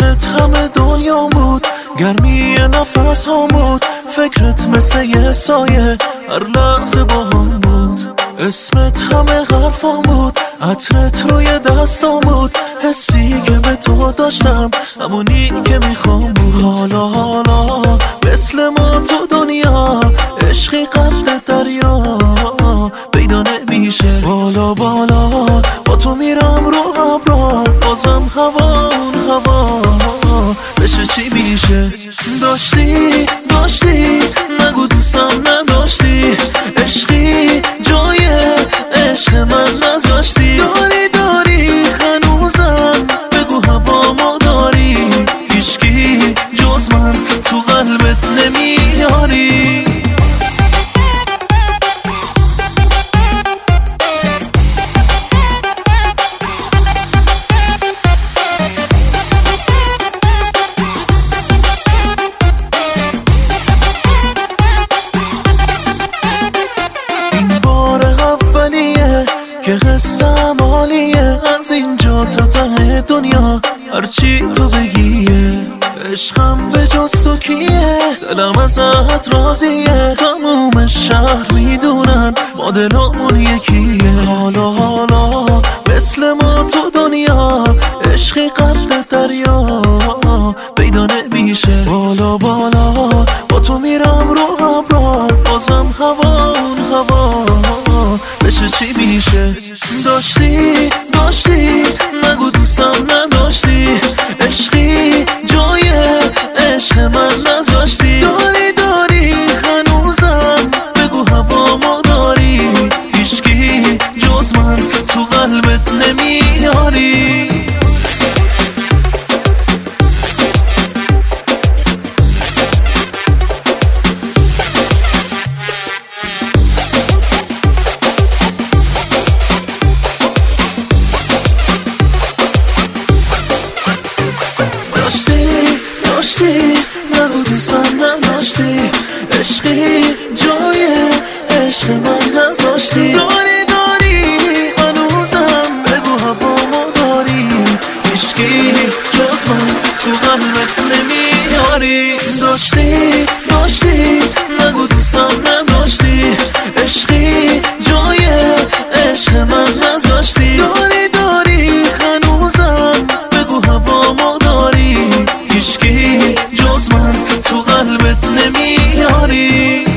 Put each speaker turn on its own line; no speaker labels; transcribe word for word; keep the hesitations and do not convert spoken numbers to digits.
عشقت همه دنیا بود، گرمی نفس هم بود، فکرت مثل یه سایه هر لحظه با هم بود. اسمت همه حرفام بود، عطرت روی دستام بود، حسی که به تو داشتم همونی که میخوام بود. حالا حالا مثل ما تو دنیا عشقی قد دریا پیدا نمیشه. بالا بالا با تو میرم رو ابرا، بازم هوا اون هوا بشه چی میشه. داشتی داشتی نگو دوستم نداشتی، عشقی جای عشق من نذاشتی. داری داری هنوزم بگو هوا ما داری، هیچکی جز من تو قلبت نمیاری. که قصم عالیه از اینجا تا ته دنیا، هرچی تو بگیه. عشقم به جز تو کیه، دلم ازت راضیه، تموم شهر میدونن ما دلامون یکیه. حالا حالا مثل ما تو دنیا عشقی قد دریا پیدا نمیشه. بالا بالا با تو میرم رو ابرا، بازم هوا اون هوا بشه چی میشه. داشتی داشتی نگو دوستم نداشتی، عشقی جای عشق من نذاشتی. داری داری هنوزم بگو هوا ما داری، هیچکی جز من تو قلبت نمیاری. نگو دوستم نداشتی، عشقی جای عشق من نذاشتی. داری داری هنوزم بگو هوا ما داری، هیچکی جز من تو قلبت نمیاری. داشتی داشتی نگو دوستم نداشتی، عشقی جای عشق من نذاشتی. داری داری هنوزم بگو هوا ما داری، هیچکی جز من تو قلبت نمیاری.